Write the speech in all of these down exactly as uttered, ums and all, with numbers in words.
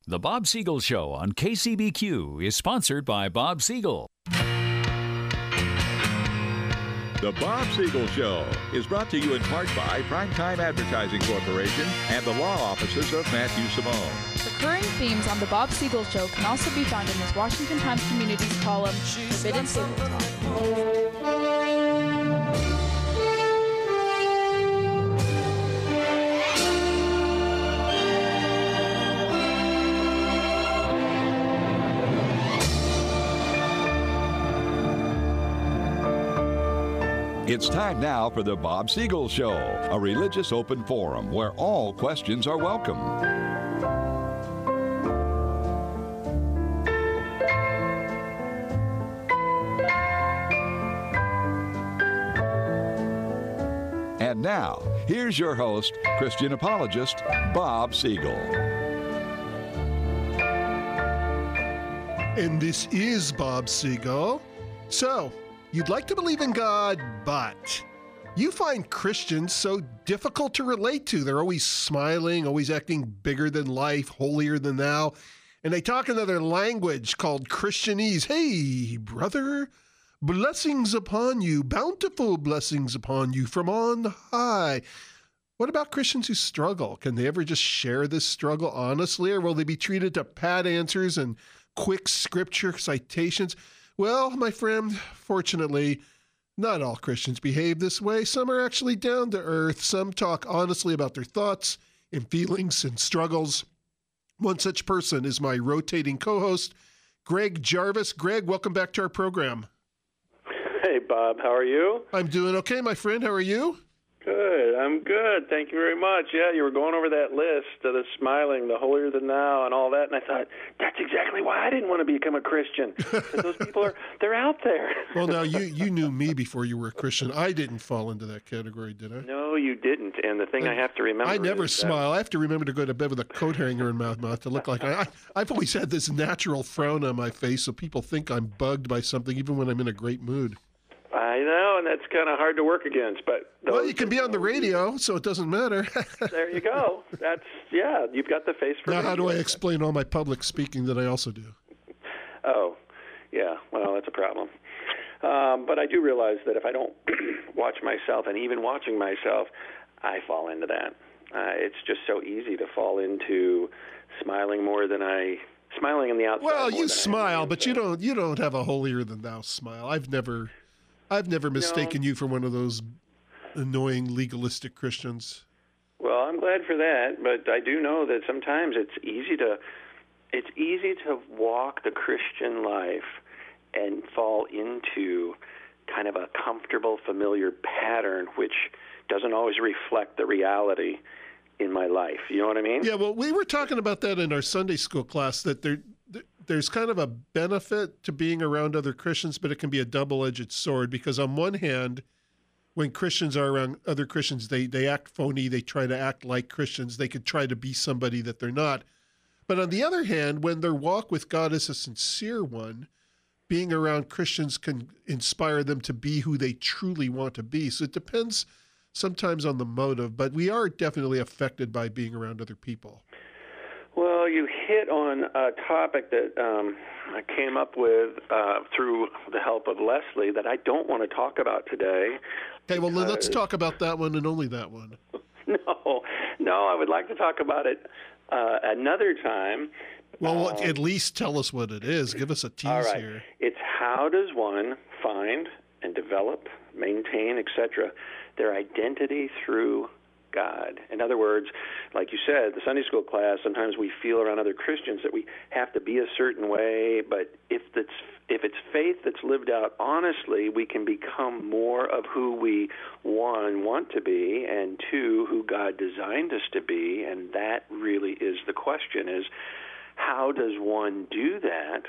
The Bob Siegel Show on K C B Q is sponsored by Bob Siegel. The Bob Siegel Show is brought to you in part by Primetime Advertising Corporation and the law offices of Matthew Simone. Recurring themes on The Bob Siegel Show can also be found in his Washington Times Communities column, Forbidden Table Talk. It's time now for the Bob Siegel Show, a religious open forum where all questions are welcome. And now, here's your host, Christian apologist, Bob Siegel. And this is Bob Siegel. So, you'd like to believe in God, but you find Christians so difficult to relate to. They're always smiling, always acting bigger than life, holier than thou. And they talk another language called Christianese. Hey, brother, blessings upon you, bountiful blessings upon you from on high. What about Christians who struggle? Can they ever just share this struggle honestly, or will they be treated to pat answers and quick scripture citations? Well, my friend, fortunately, not all Christians behave this way. Some are actually down to earth. Some talk honestly about their thoughts and feelings and struggles. One such person is my rotating co-host, Greg Jarvis. Greg, welcome back to our program. Hey, Bob. How are you? I'm doing okay, my friend. How are you? Good. I'm good. Thank you very much. Yeah, you were going over that list of the smiling, the holier than thou, and all that, and I thought, that's exactly why I didn't want to become a Christian. Those people are, they're out there. Well, now, you, you knew me before you were a Christian. I didn't fall into that category, did I? No, you didn't. And the thing I, I have to remember I never is smile. That... I have to remember to go to bed with a coat hanger in my mouth to look like I, I, I've always had this natural frown on my face, so people think I'm bugged by something, even when I'm in a great mood. I know, and that's kind of hard to work against. But well, you can be on the radio, so it doesn't matter. There you go. That's yeah. You've got the face for. Now, radio. how do I explain all my public speaking that I also do? Oh, yeah. Well, that's a problem. Um, but I do realize that if I don't watch myself, and even watching myself, I fall into that. Uh, it's just so easy to fall into smiling more than I. Smiling in the outside. Well, you smile, but you don't. You don't have a holier than thou smile. I've never. I've never mistaken no. you for one of those annoying legalistic Christians. Well, I'm glad for that, but I do know that sometimes it's easy to it's easy to walk the Christian life and fall into kind of a comfortable, familiar pattern, which doesn't always reflect the reality in my life. You know what I mean? Yeah, well, we were talking about that in our Sunday school class, that there there's kind of a benefit to being around other Christians, but it can be a double-edged sword, because on one hand, when Christians are around other Christians, they, they act phony, they try to act like Christians, they could try to be somebody that they're not. But on the other hand, when their walk with God is a sincere one, being around Christians can inspire them to be who they truly want to be. So it depends sometimes on the motive, but we are definitely affected by being around other people. Well, you hit on a topic that um, I came up with uh, through the help of Leslie that I don't want to talk about today. Okay, well, because... let's talk about that one and only that one. no, no, I would like to talk about it uh, another time. Well, um, at least tell us what it is. Give us a tease all right. here. It's how does one find and develop, maintain, et cetera, their identity through God. In other words, like you said, the Sunday school class, sometimes we feel around other Christians that we have to be a certain way, but if it's, if it's faith that's lived out honestly, we can become more of who we, one, want to be, and two, who God designed us to be, and that really is the question, is how does one do that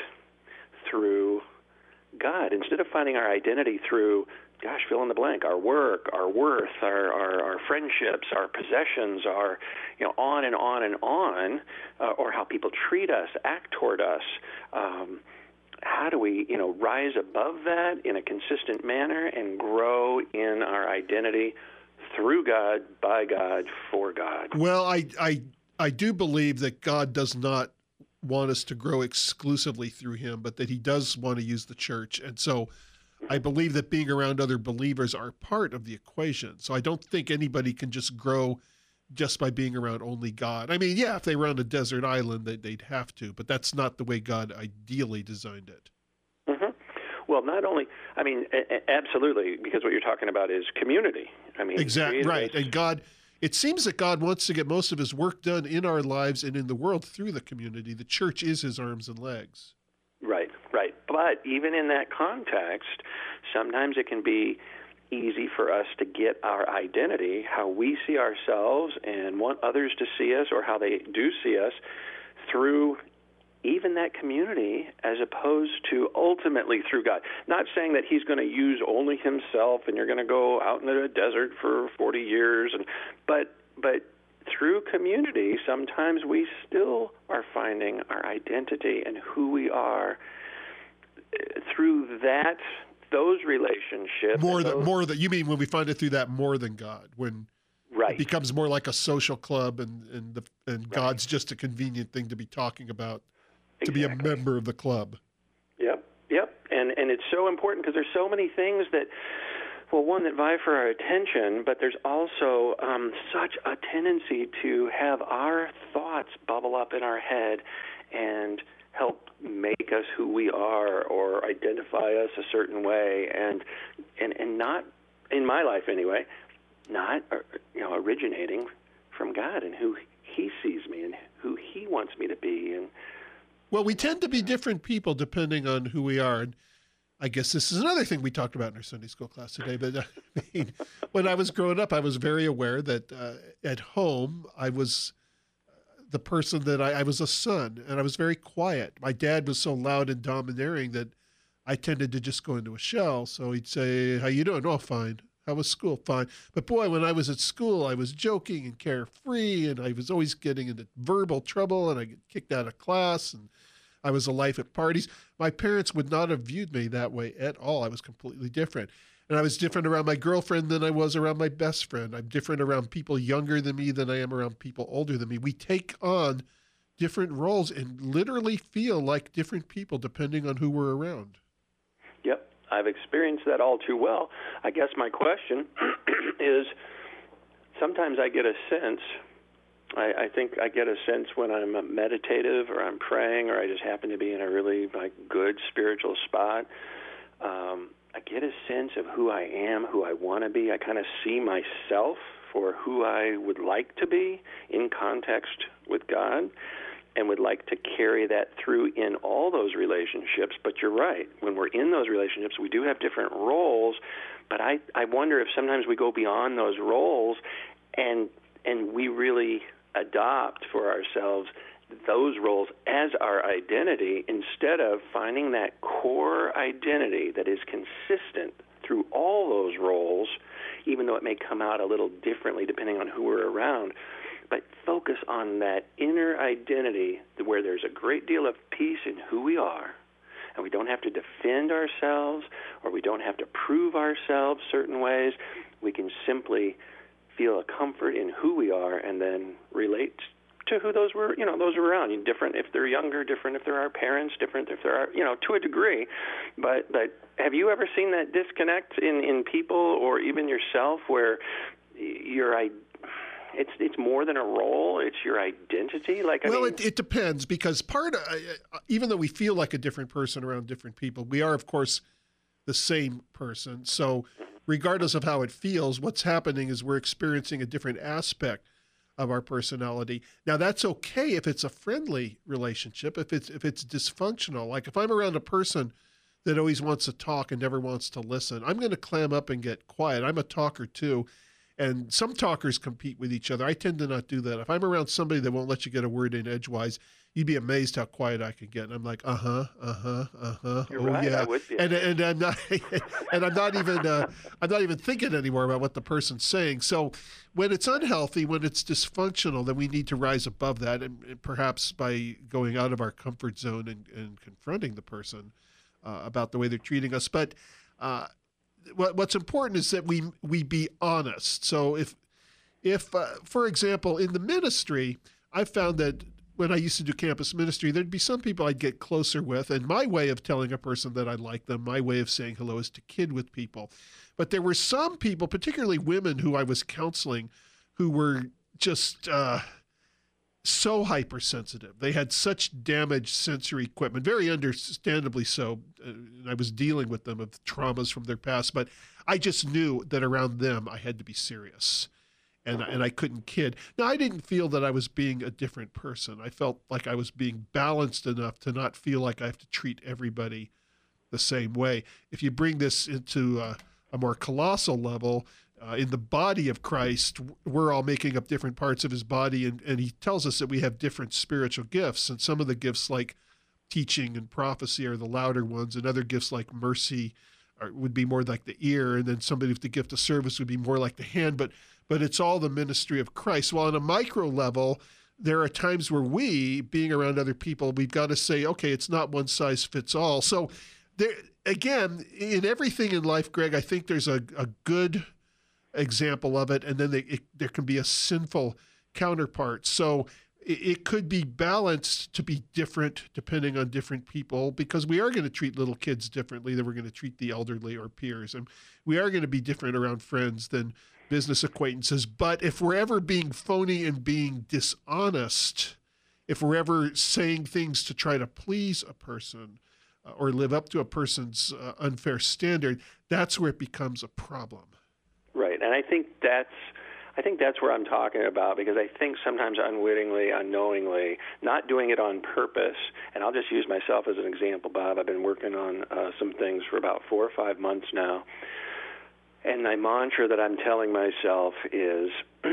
through God? Instead of finding our identity through gosh, fill in the blank, our work, our worth, our, our, our friendships, our possessions, our, you know, on and on and on, uh, or how people treat us, act toward us. Um, how do we, you know, rise above that in a consistent manner and grow in our identity through God, by God, for God? Well, I, I, I do believe that God does not want us to grow exclusively through him, but that he does want to use the church. And so I believe that being around other believers are part of the equation. So I don't think anybody can just grow just by being around only God. I mean, yeah, if they were on a desert island, they, they'd have to, but that's not the way God ideally designed it. Mm-hmm. Well, not only, I mean, a- a- absolutely, because what you're talking about is community. I mean, exactly right. Jesus. And God, it seems that God wants to get most of his work done in our lives and in the world through the community. The church is his arms and legs. Right, right. But even in that context, sometimes it can be easy for us to get our identity, how we see ourselves and want others to see us, or how they do see us, through even that community, as opposed to ultimately through God. Not saying that he's going to use only himself and you're going to go out in the desert for forty years, and but but through community, sometimes we still are finding our identity and who we are through that. Those relationships. More than than more than you mean when we find it through that more than God, when right. it becomes more like a social club, and and the and right. God's just a convenient thing to be talking about, to exactly. be a member of the club. Yep, yep, and and it's so important because there's so many things that, well, one, that vie for our attention, but there's also um, such a tendency to have our thoughts bubble up in our head and help make us who we are or identify us a certain way, and and and not, in my life anyway, not you know originating from God and who he sees me and who he wants me to be. And well, we tend to be different people depending on who we are. And I guess this is another thing we talked about in our Sunday school class today. But I mean, when I was growing up, I was very aware that uh, at home I was the person that I, I was a son, and I was very quiet. My dad was so loud and domineering that I tended to just go into a shell. So he'd say, "How you doing?" "Oh, fine." "How was school?" "Fine." But boy, when I was at school, I was joking and carefree, and I was always getting into verbal trouble, and I get kicked out of class, and I was a life at parties. My parents would not have viewed me that way at all. I was completely different. And I was different around my girlfriend than I was around my best friend. I'm different around people younger than me than I am around people older than me. We take on different roles and literally feel like different people depending on who we're around. Yep, I've experienced that all too well. I guess my question is, sometimes I get a sense, I, I think I get a sense when I'm meditative or I'm praying or I just happen to be in a really like good spiritual spot, um, I get a sense of who I am, who I want to be. I kind of see myself for who I would like to be in context with God, and would like to carry that through in all those relationships. But you're right. When we're in those relationships, we do have different roles, but I, I wonder if sometimes we go beyond those roles and and we really adopt for ourselves those roles as our identity instead of finding that core identity that is consistent through all those roles, even though it may come out a little differently depending on who we're around. But focus on that inner identity where there's a great deal of peace in who we are, and we don't have to defend ourselves or we don't have to prove ourselves certain ways. We can simply feel a comfort in who we are and then relate to who those were, you know, those are around. Different if they're younger, different if they're our parents, different if they're our, you know, to a degree. But but have you ever seen that disconnect in, in people or even yourself where your it's it's more than a role, it's your identity? Like I well, mean, it, it depends, because part of, even though we feel like a different person around different people, we are of course the same person. So regardless of how it feels, what's happening is we're experiencing a different aspect of our personality. Now that's okay if it's a friendly relationship. If it's if it's dysfunctional, like if I'm around a person that always wants to talk and never wants to listen, I'm going to clam up and get quiet. I'm a talker too, and some talkers compete with each other. I tend to not do that. If I'm around somebody that won't let you get a word in edgewise, you'd be amazed how quiet I can get. And I'm like, uh huh, uh huh, uh huh. You're oh right, yeah. I would be. And and I'm not and I'm not even uh, I'm not even thinking anymore about what the person's saying. So when it's unhealthy, when it's dysfunctional, then we need to rise above that, and, and perhaps by going out of our comfort zone and, and confronting the person uh, about the way they're treating us. But uh, what, what's important is that we we be honest. So if if uh, for example in the ministry, I found that when I used to do campus ministry, there'd be some people I'd get closer with, and my way of telling a person that I like them, my way of saying hello is to kid with people. But there were some people, particularly women who I was counseling, who were just uh, so hypersensitive. They had such damaged sensory equipment, very understandably so. And I was dealing with them of traumas from their past, but I just knew that around them I had to be serious. And, and I couldn't kid. Now, I didn't feel that I was being a different person. I felt like I was being balanced enough to not feel like I have to treat everybody the same way. If you bring this into uh, a more colossal level, uh, in the body of Christ, we're all making up different parts of his body, and, and he tells us that we have different spiritual gifts, and some of the gifts like teaching and prophecy are the louder ones, and other gifts like mercy are, would be more like the ear, and then somebody with the gift of service would be more like the hand, but but it's all the ministry of Christ. Well, on a micro level, there are times where we, being around other people, we've got to say, okay, it's not one size fits all. So there, again, in everything in life, Greg, I think there's a, a good example of it, and then they, it, there can be a sinful counterpart. So it, it could be balanced to be different depending on different people, because we are going to treat little kids differently than we're going to treat the elderly or peers. And we are going to be different around friends than business acquaintances. But if we're ever being phony and being dishonest, if we're ever saying things to try to please a person uh, or live up to a person's uh, unfair standard, that's where it becomes a problem. Right, and I think that's I think that's where I'm talking about, because I think sometimes unwittingly, unknowingly, not doing it on purpose, and I'll just use myself as an example, Bob. I've been working on uh, some things for about four or five months now. And my mantra that I'm telling myself is,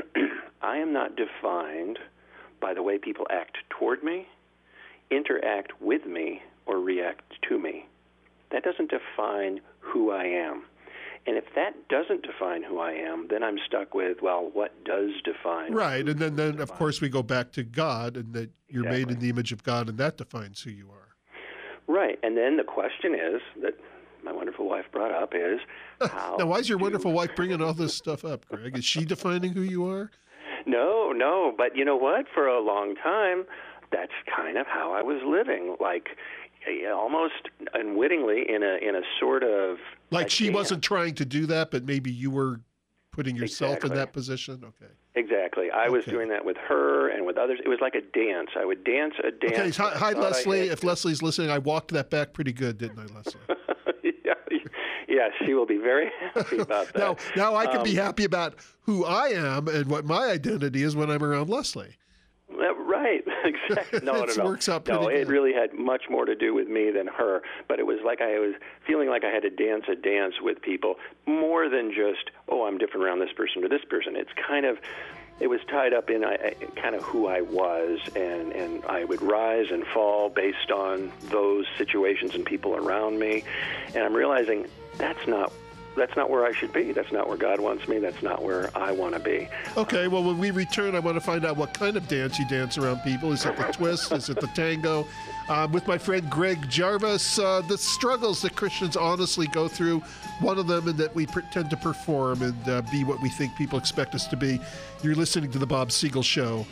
I am not defined by the way people act toward me, interact with me, or react to me. That doesn't define who I am. And if that doesn't define who I am, then I'm stuck with, well, what does define? Right, and then, then of course, we go back to God, and that you're Exactly. made in the image of God, and that defines who you are. Right, and then the question is that my wonderful wife brought up is, how now, why is your do... wonderful wife bringing all this stuff up, Greg? Is she defining who you are? No, no, but you know what? For a long time, that's kind of how I was living, like almost unwittingly in a in a sort of like a she dance. wasn't trying to do that, but maybe you were putting yourself Exactly. in that position. Okay. Exactly. I was Okay. doing that with her and with others. It was like a dance. I would dance a dance. Okay. Hi, I hi thought I Leslie. had- If Leslie's listening, I walked that back pretty good, didn't I, Leslie? yeah, yeah, she will be very happy about that. now, now I can Um, be happy about who I am and what my identity is when I'm around Leslie. Uh, Right, exactly. No, no, It no. works out no, pretty it good. really had much more to do with me than her. But it was like I was feeling like I had to dance a dance with people, more than just, oh, I'm different around this person or this person. It's kind of, it was tied up in I, I, kind of who I was, and, and I would rise and fall based on those situations and people around me. And I'm realizing that's not That's not where I should be. That's not where God wants me. That's not where I want to be. Okay, well, when we return, I want to find out what kind of dance you dance around people. Is it the twist? Is it the tango? Um, with my friend Greg Jarvis, uh, the struggles that Christians honestly go through, one of them in that we pretend to perform and uh, be what we think people expect us to be. You're listening to The Bob Siegel Show.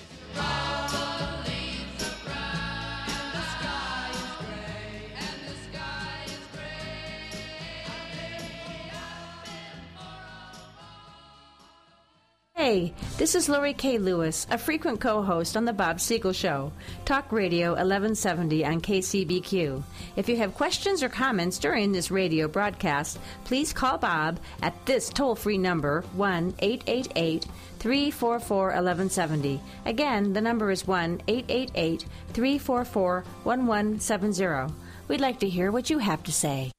Hey, this is Lori K. Lewis, a frequent co-host on The Bob Siegel Show, Talk Radio eleven seventy on K C B Q. If you have questions or comments during this radio broadcast, please call Bob at this toll-free number, one eight eight eight, three four four, one one seven zero. Again, the number is one eight eight eight, three four four, one one seven zero. We'd like to hear what you have to say.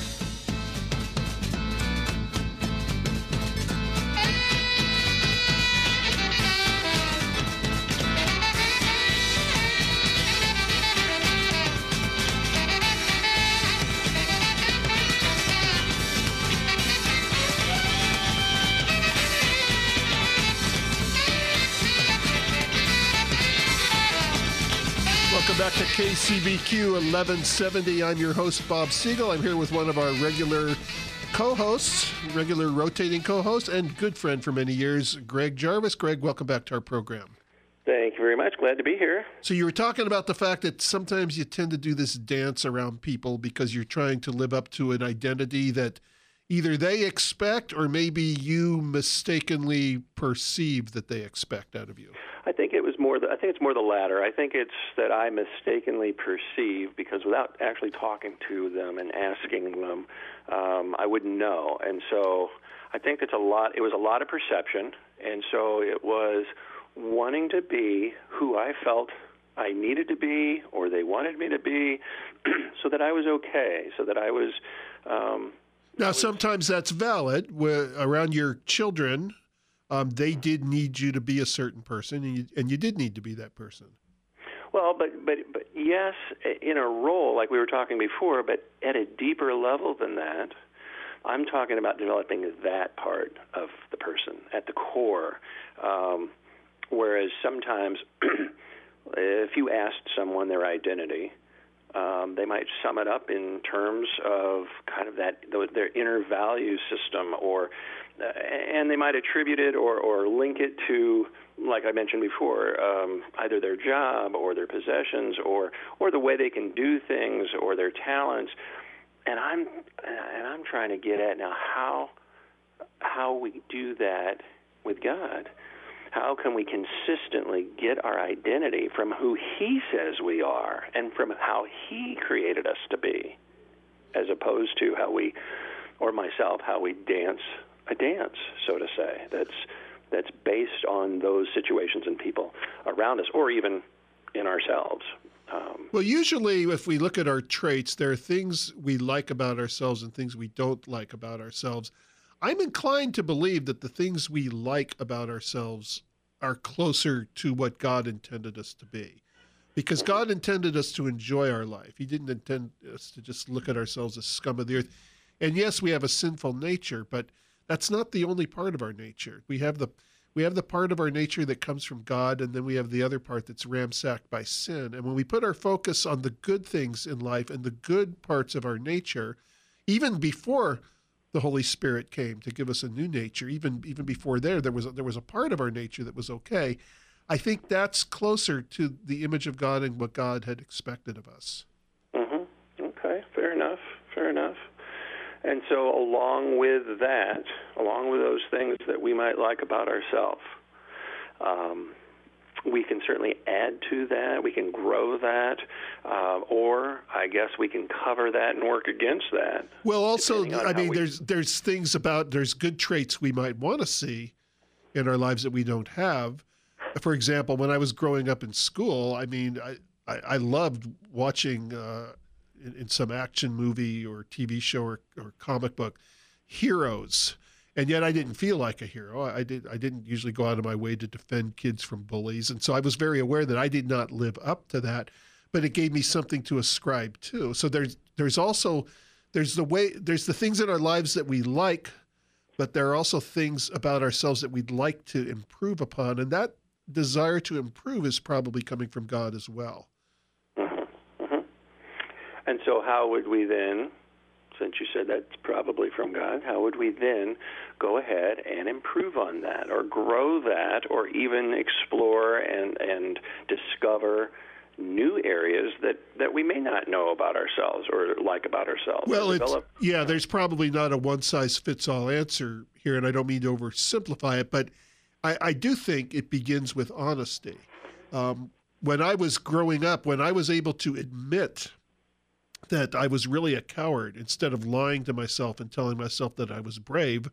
Welcome back to K C B Q eleven seventy. I'm your host, Bob Siegel. I'm here with one of our regular co-hosts, regular rotating co-host, and good friend for many years, Greg Jarvis. Greg, welcome back to our program. Thank you very much. Glad to be here. So you were talking about the fact that sometimes you tend to do this dance around people because you're trying to live up to an identity that either they expect or maybe you mistakenly perceive that they expect out of you. I think it was more. The, I think it's more the latter. I think it's that I mistakenly perceive because without actually talking to them and asking them, um, I wouldn't know. And so I think it's a lot. It was a lot of perception, and so it was wanting to be who I felt I needed to be or they wanted me to be so that I was okay, so that I was... Um, now, I was, sometimes that's valid. Where around your children, um, they did need you to be a certain person, and you, and you did need to be that person. Well, but, but, but yes, in a role, like we were talking before, but at a deeper level than that, I'm talking about developing that part of the person at the core. Um, whereas sometimes if you asked someone their identity, um, they might sum it up in terms of kind of that their inner value system, or uh, and they might attribute it or, or link it to, like I mentioned before, um, either their job or their possessions or or the way they can do things or their talents. And I'm and I'm trying to get at now how how we do that with God. How can we consistently get our identity from who He says we are and from how He created us to be, as opposed to how we, or myself, how we dance a dance, so to say, that's that's based on those situations and people around us, or even in ourselves. Um, well, usually if we look at our traits, there are things we like about ourselves and things we don't like about ourselves. I'm inclined to believe that the things we like about ourselves are closer to what God intended us to be. Because God intended us to enjoy our life. He didn't intend us to just look at ourselves as scum of the earth. And yes, we have a sinful nature, but that's not the only part of our nature. We have the we have the part of our nature that comes from God, and then we have the other part that's ransacked by sin. And when we put our focus on the good things in life and the good parts of our nature, even before the Holy Spirit came to give us a new nature, even even before there, there was a, there was a part of our nature that was okay. I think that's closer to the image of God and what God had expected of us. Mm-hmm. Okay, fair enough, fair enough. And so along with that, along with those things that we might like about ourselves, um, we can certainly add to that, we can grow that, uh, or I guess we can cover that and work against that. Well, also, I mean, we... there's there's things about, there's good traits we might want to see in our lives that we don't have. For example, when I was growing up in school, I mean, I, I, I loved watching uh, in, in some action movie or T V show or, or comic book heroes. And yet I didn't feel like a hero. I did. I didn't usually go out of my way to defend kids from bullies. And so I was very aware that I did not live up to that, but it gave me something to ascribe to. So there's there's also, there's the way, there's the things in our lives that we like, but there are also things about ourselves that we'd like to improve upon. And that desire to improve is probably coming from God as well. Mm-hmm. Mm-hmm. And so how would we then, since you said that's probably from God, how would we then go ahead and improve on that or grow that or even explore and, and discover new areas that, that we may not know about ourselves or like about ourselves? Well, it's, develop, yeah, there's probably not a one-size-fits-all answer here, and I don't mean to oversimplify it, but I, I do think it begins with honesty. Um, when I was growing up, when I was able to admit that I was really a coward, instead of lying to myself and telling myself that I was brave,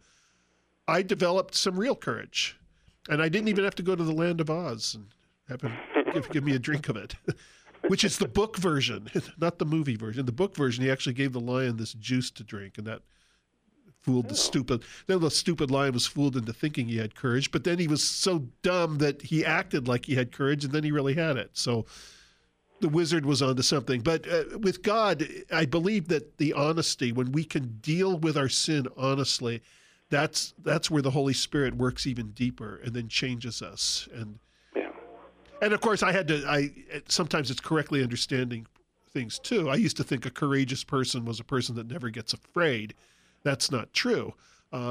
I developed some real courage. And I didn't even have to go to the land of Oz and have him give, give me a drink of it, which is the book version, not the movie version. The book version, he actually gave the lion this juice to drink, and that fooled the stupid. Then the stupid lion was fooled into thinking he had courage, but then he was so dumb that he acted like he had courage, and then he really had it. So the wizard was onto something. But uh, with God, I believe that the honesty, when we can deal with our sin honestly, that's that's where the Holy Spirit works even deeper and then changes us. And yeah. and of course, I had to. I sometimes it's correctly understanding things too. I used to think a courageous person was a person that never gets afraid. That's not true. Um,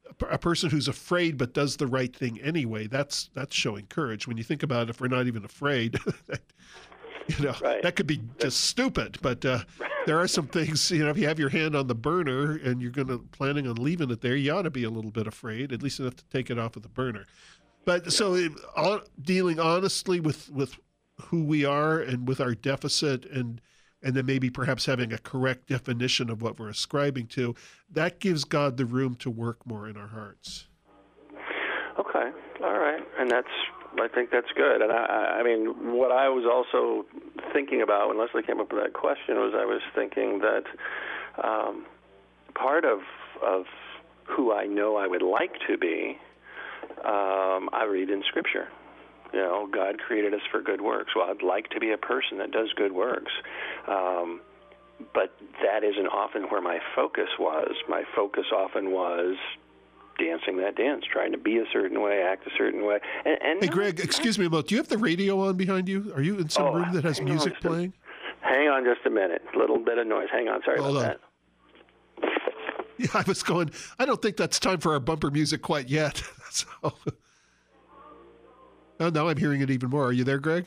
a person who's afraid but does the right thing anyway, that's that's showing courage. When you think about it, if we're not even afraid, you know, right. that could be just stupid. But uh, there are some things, you know, if you have your hand on the burner and you're going to planning on leaving it there, you ought to be a little bit afraid, at least enough to take it off of the burner. But so it, all, dealing honestly with, with who we are and with our deficit, and and then maybe perhaps having a correct definition of what we're ascribing to, that gives God the room to work more in our hearts. Okay, all right, and that's, I think that's good. And I, I mean, what I was also thinking about when Leslie came up with that question was I was thinking that um, part of of who I know I would like to be, um, I read in Scripture. You know, God created us for good works. Well, I'd like to be a person that does good works. Um, but that isn't often where my focus was. My focus often was dancing that dance, trying to be a certain way, act a certain way. And, and hey, Greg, excuse me a moment. Do you have the radio on behind you? Are you in some oh, room that has music playing? A, hang on just a minute. A little bit of noise. Hang on. Sorry Hold about on. that. Yeah, I was going, I don't think that's time for our bumper music quite yet. so, oh, now I'm hearing it even more. Are you there, Greg?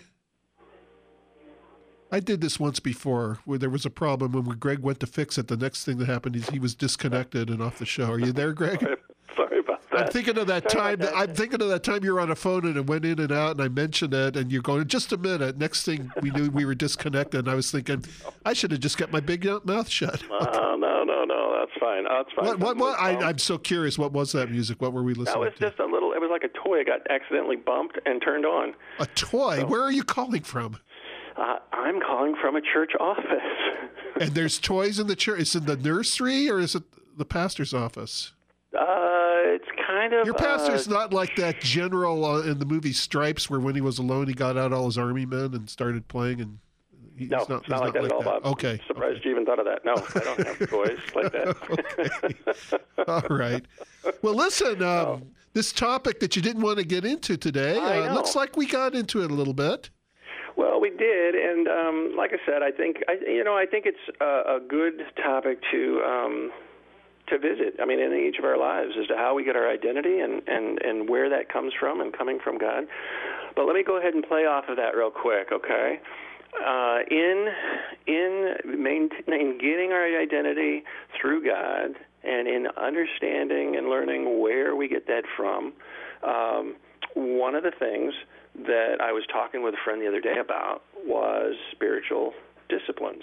I did this once before where there was a problem. When Greg went to fix it, the next thing that happened is he was disconnected and off the show. Are you there, Greg? Sorry, sorry about that. I'm thinking of that sorry time. That, I'm thinking of that time you were on a phone and it went in and out, and I mentioned it, and you're going, just a minute. Next thing we knew, we were disconnected, and I was thinking, I should have just kept my big mouth shut. No, okay. no, no, no. That's fine. That's fine. What? What? what I, I'm so curious. What was that music? What were we listening to? That was to? just a little. It was like a toy got accidentally bumped and turned on. A toy? So, where are you calling from? Uh, I'm calling from a church office. And there's toys in the church. Is it the nursery or is it the pastor's office? Uh, it's kind of... Your pastor's uh, not like that general uh, in the movie Stripes where when he was alone, he got out all his army men and started playing. And he's No, not, it's he's not like that like at all, that. Bob. Okay. I'm surprised okay. you even thought of that. No, I don't have toys like that. Okay. All right. Well, listen, um, oh. this topic that you didn't want to get into today, uh, looks like we got into it a little bit. Well, we did, and um, like I said, I think I, you know, I think it's a, a good topic to um, to visit. I mean, in each of our lives, as to how we get our identity and, and, and where that comes from, and coming from God. But let me go ahead and play off of that real quick, okay? Uh, in in maintaining getting our identity through God, and in understanding and learning where we get that from, um, one of the things that I was talking with a friend the other day about was spiritual disciplines,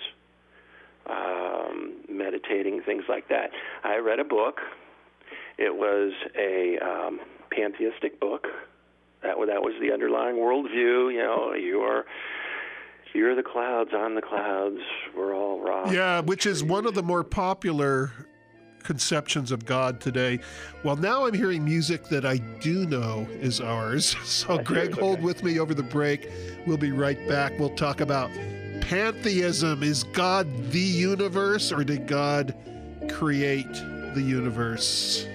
um, meditating, things like that. I read a book. It was a um, pantheistic book. That was, that was the underlying worldview. You know, you are you're the clouds, I'm the clouds. We're all rock. Yeah, which is one of the more popular conceptions of God today. Well, now I'm hearing music that I do know is ours. So Greg, hold with me over the break. We'll be right back. We'll talk about pantheism. Is God the universe, or did God create the universe?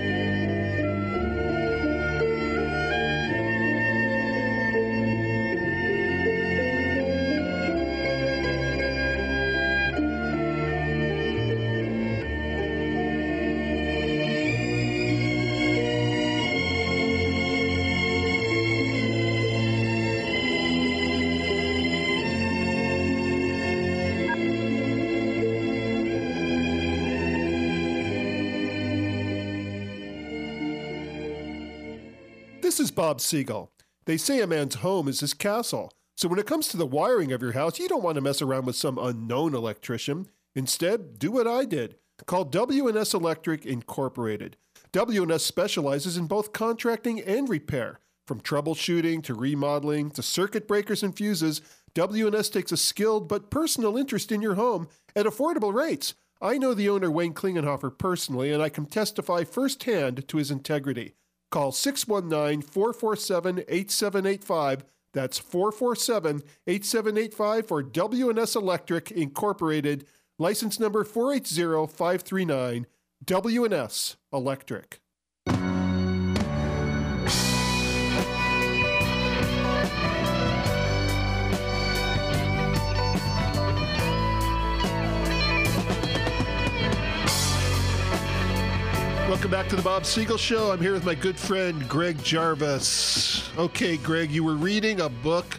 This is Bob Siegel. They say a man's home is his castle. So when it comes to the wiring of your house, you don't want to mess around with some unknown electrician. Instead, do what I did. Call W and S Electric Incorporated. W and S specializes in both contracting and repair. From troubleshooting to remodeling to circuit breakers and fuses, W and S takes a skilled but personal interest in your home at affordable rates. I know the owner, Wayne Klingenhofer, personally, and I can testify firsthand to his integrity. Call six one nine, four four seven, eight seven eight five. That's four four seven, eight seven eight five for W and S Electric Incorporated. License number four eight zero five three nine. W and S Electric. Well, Welcome back to the Bob Siegel Show. I'm here with my good friend, Greg Jarvis. Okay, Greg, you were reading a book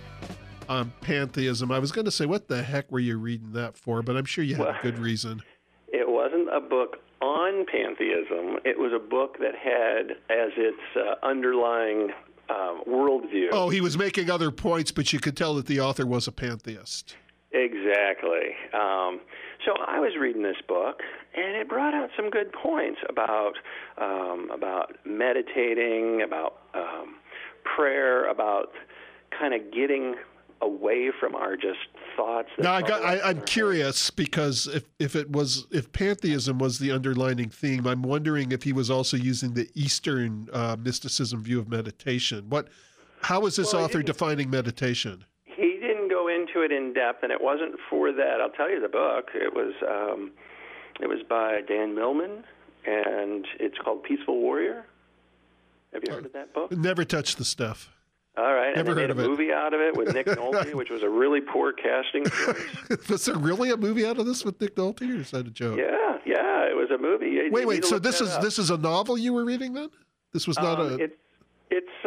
on pantheism. I was going to say, what the heck were you reading that for? But I'm sure you had well, a good reason. It wasn't a book on pantheism. It was a book that had as its uh, underlying um, worldview. Oh, he was making other points, but you could tell that the author was a pantheist. Exactly. Um, so I was reading this book, and it brought out some good points about um, about meditating, about um, prayer, about kind of getting away from our just thoughts. Now, I got, I, I'm curious because if, if it was if pantheism was the underlining theme, I'm wondering if he was also using the Eastern uh, mysticism view of meditation. What? How is this well, author defining meditation? He didn't go into it in depth, and it wasn't for that. I'll tell you the book. It was um, it was by Dan Millman, and it's called Peaceful Warrior. Have you heard uh, of that book? Never touched the stuff. All right, Never and they heard made of a it. movie out of it with Nick Nolte, which was a really poor casting choice. Was there really a movie out of this with Nick Nolte, or is that a joke? Yeah, yeah, it was a movie. You, wait, you wait. So this is up. this is a novel you were reading then? This was not um, a. It's it's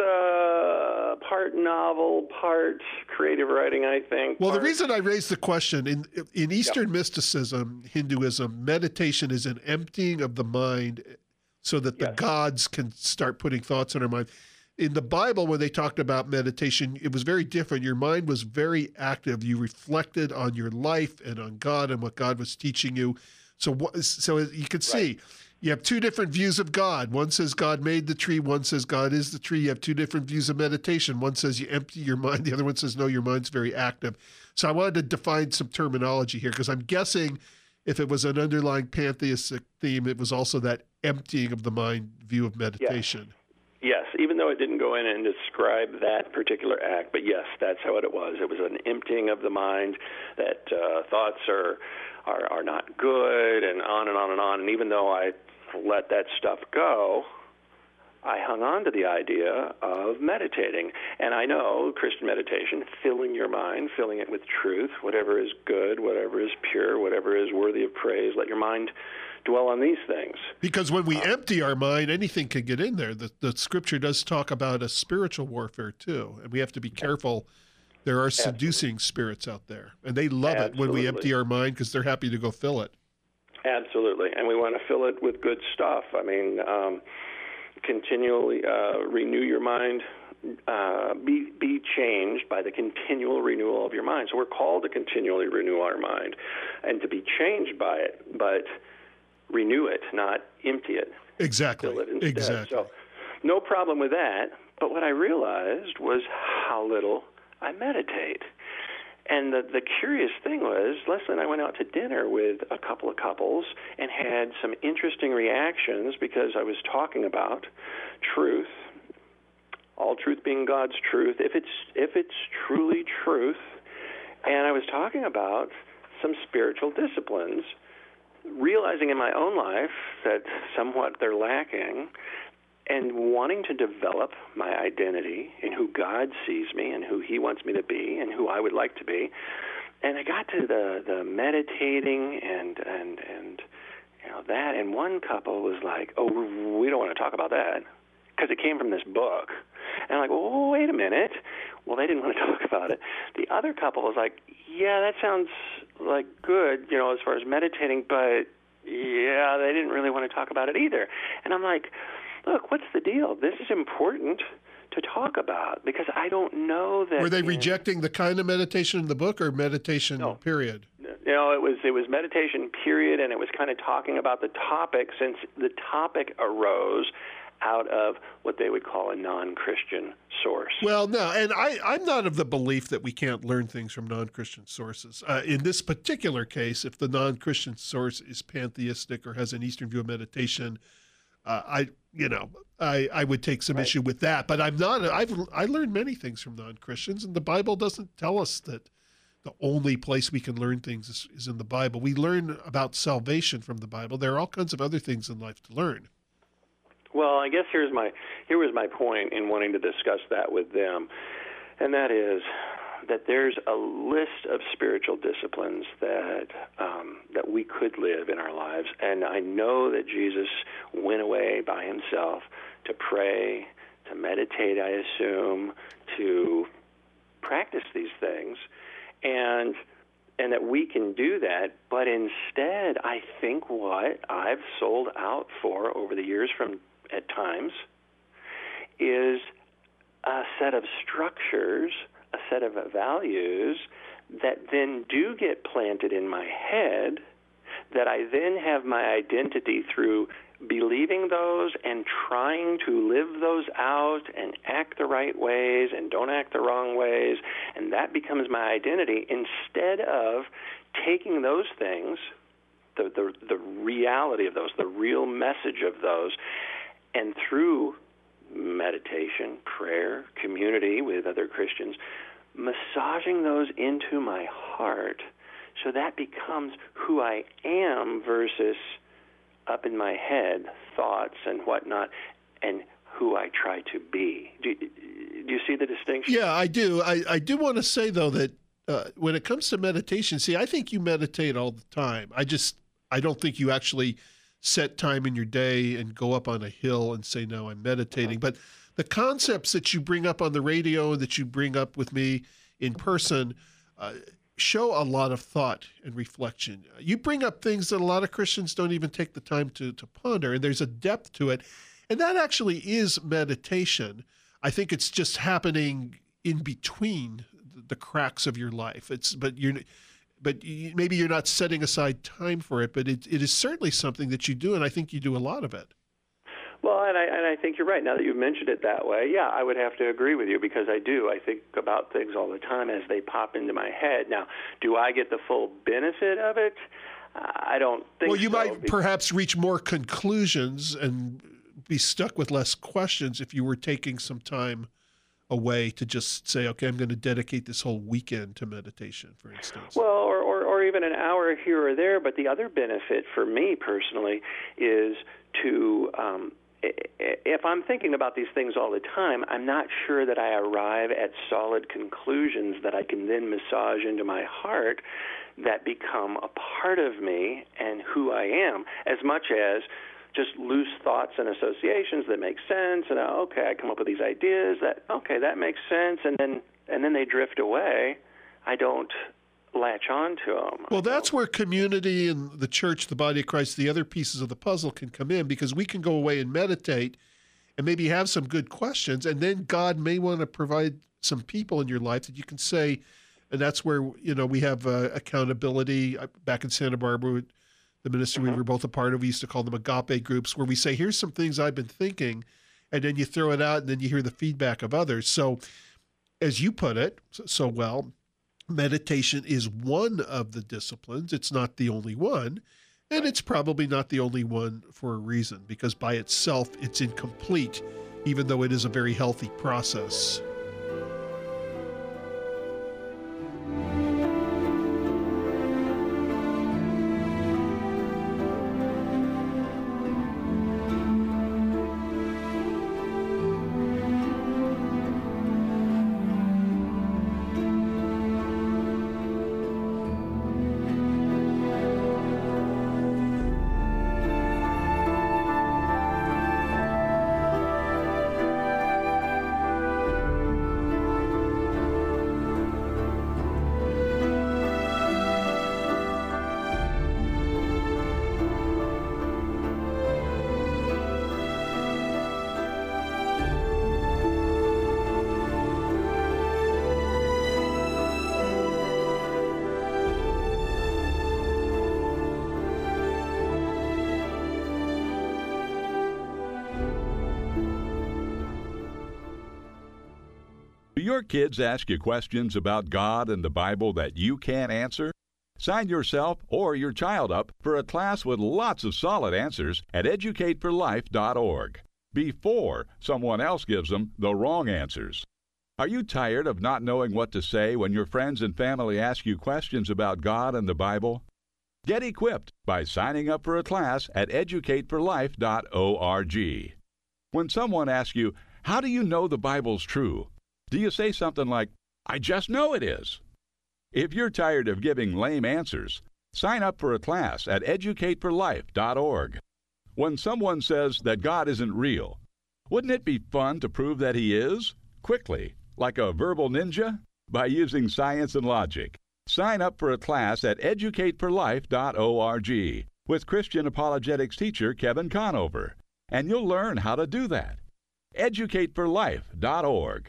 uh, part novel, part creative writing, I think. Well, part... the reason I raised the question in in Eastern yep. mysticism, Hinduism, meditation is an emptying of the mind, so that the yes. gods can start putting thoughts in our mind. In the Bible, when they talked about meditation, it was very different. Your mind was very active. You reflected on your life and on God and what God was teaching you. So, what, so you can see, right. you have two different views of God. One says God made the tree. One says God is the tree. You have two different views of meditation. One says you empty your mind. The other one says, no, your mind's very active. So I wanted to define some terminology here because I'm guessing if it was an underlying pantheistic theme, it was also that emptying of the mind view of meditation. Yes. Yes, even though it didn't go in and describe that particular act, but yes, that's how it was. It was an emptying of the mind, that uh, thoughts are, are are not good, and on and on and on. And even though I let that stuff go, I hung on to the idea of meditating. And I know Christian meditation, filling your mind, filling it with truth, whatever is good, whatever is pure, whatever is worthy of praise, let your mind dwell on these things. Because when we um, empty our mind, anything can get in there. The, the scripture does talk about a spiritual warfare too, and we have to be careful. There are seducing absolutely. spirits out there, and they love absolutely. it when we empty our mind because they're happy to go fill it. Absolutely, and we want to fill it with good stuff. I mean, um, continually uh, renew your mind. Uh, be be changed by the continual renewal of your mind. So we're called to continually renew our mind and to be changed by it, but renew it, not empty it. Exactly. Fill it instead. Exactly. So no problem with that. But what I realized was how little I meditate. And the, the curious thing was, Leslie and I went out to dinner with a couple of couples and had some interesting reactions because I was talking about truth, all truth being God's truth, if it's if it's truly truth. And I was talking about some spiritual disciplines, realizing in my own life that somewhat they're lacking, and wanting to develop my identity in who God sees me and who he wants me to be and who I would like to be. And I got to the, the meditating and, and, and you know, that, and one couple was like, oh, we don't want to talk about that because it came from this book. And I'm like, well, wait a minute. Well, they didn't want to talk about it. The other couple was like, yeah, that sounds like good, you know, as far as meditating, but yeah, they didn't really want to talk about it either. And I'm like, look, what's the deal? This is important to talk about because I don't know that. Were they in, rejecting the kind of meditation in the book or meditation no, period? You know, it was it was meditation period, and it was kind of talking about the topic since the topic arose out of what they would call a non-Christian source. Well, no, and I, I'm not of the belief that we can't learn things from non-Christian sources. Uh, in this particular case, if the non-Christian source is pantheistic or has an Eastern view of meditation, uh, I, you know, I, I would take some right. issue with that. But I'm not. I've I learned many things from non-Christians, and the Bible doesn't tell us that the only place we can learn things is, is in the Bible. We learn about salvation from the Bible. There are all kinds of other things in life to learn. Well, I guess here's my here was my point in wanting to discuss that with them, and that is that there's a list of spiritual disciplines that um, that we could live in our lives, and I know that Jesus went away by himself to pray, to meditate, I assume, to practice these things, and and that we can do that. But instead, I think what I've sold out for over the years from at times is a set of structures, a set of values that then do get planted in my head, that I then have my identity through believing those and trying to live those out and act the right ways and don't act the wrong ways, and that becomes my identity, instead of taking those things, the, the, the reality of those, the real message of those, and through meditation, prayer, community with other Christians, massaging those into my heart so that becomes who I am versus up in my head thoughts and whatnot and who I try to be. Do, do you see the distinction? Yeah, I do. I, I do want to say, though, that uh, when it comes to meditation, see, I think you meditate all the time. I just, I don't think you actually set time in your day and go up on a hill and say, no, I'm meditating. But the concepts that you bring up on the radio and that you bring up with me in person uh, show a lot of thought and reflection. You bring up things that a lot of Christians don't even take the time to, to ponder, and there's a depth to it. And that actually is meditation. I think it's just happening in between the cracks of your life. It's, but you're, but you, maybe you're not setting aside time for it, but it, it is certainly something that you do, and I think you do a lot of it. Well, and I, and I think you're right. Now that you've mentioned it that way, yeah, I would have to agree with you, because I do. I think about things all the time as they pop into my head. Now, do I get the full benefit of it? I don't think so. Well, you so, might perhaps reach more conclusions and be stuck with less questions if you were taking some time away to just say, okay, I'm going to dedicate this whole weekend to meditation, for instance. Well, or, or, or even an hour here or there. But the other benefit for me personally is to um, if I'm thinking about these things all the time, I'm not sure that I arrive at solid conclusions that I can then massage into my heart that become a part of me and who I am, as much as just loose thoughts and associations that make sense, and uh, okay, I come up with these ideas that, okay, that makes sense, and then and then they drift away. I don't latch on to them. Well, that's where community and the church, the body of Christ, the other pieces of the puzzle can come in, because we can go away and meditate and maybe have some good questions, and then God may want to provide some people in your life that you can say, and that's where, you know, we have uh, accountability. Back in Santa Barbara, the ministry we were both a part of, we used to call them agape groups, where we say, here's some things I've been thinking, and then you throw it out, and then you hear the feedback of others. So as you put it so well, meditation is one of the disciplines. It's not the only one, and it's probably not the only one for a reason, because by itself it's incomplete, even though it is a very healthy process. Do your kids ask you questions about God and the Bible that you can't answer? Sign yourself or your child up for a class with lots of solid answers at educate for life dot org before someone else gives them the wrong answers. Are you tired of not knowing what to say when your friends and family ask you questions about God and the Bible? Get equipped by signing up for a class at educate for life dot org. When someone asks you, how do you know the Bible's true? Do you say something like, I just know it is? If you're tired of giving lame answers, sign up for a class at educate for life dot org. When someone says that God isn't real, wouldn't it be fun to prove that he is? Quickly, like a verbal ninja? By using science and logic. Sign up for a class at educate for life dot org with Christian apologetics teacher Kevin Conover, and you'll learn how to do that. educate for life dot org.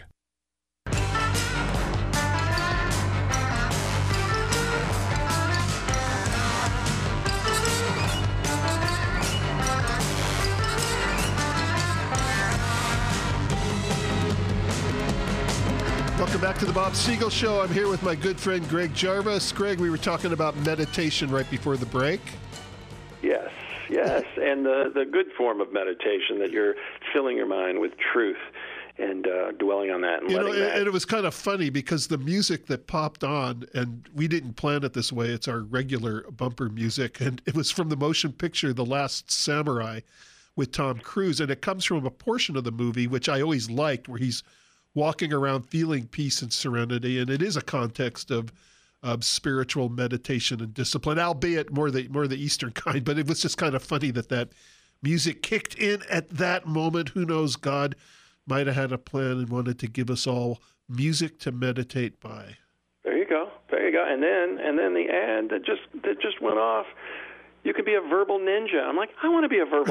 Welcome back to the Bob Siegel Show. I'm here with my good friend Greg Jarvis. Greg, we were talking about meditation right before the break. Yes, yes, and the, the good form of meditation, that you're filling your mind with truth and uh, dwelling on that and you letting know, that. And it was kind of funny because the music that popped on, and we didn't plan it this way, it's our regular bumper music, and it was from the motion picture The Last Samurai with Tom Cruise, and it comes from a portion of the movie which I always liked, where he's walking around feeling peace and serenity, and it is a context of, of spiritual meditation and discipline, albeit more the more the Eastern kind. But it was just kind of funny that that music kicked in at that moment. Who knows? God might have had a plan and wanted to give us all music to meditate by. There you go. There you go. And then and then the ad that just that just went off. You could be a verbal ninja. I'm like, I want to be a verbal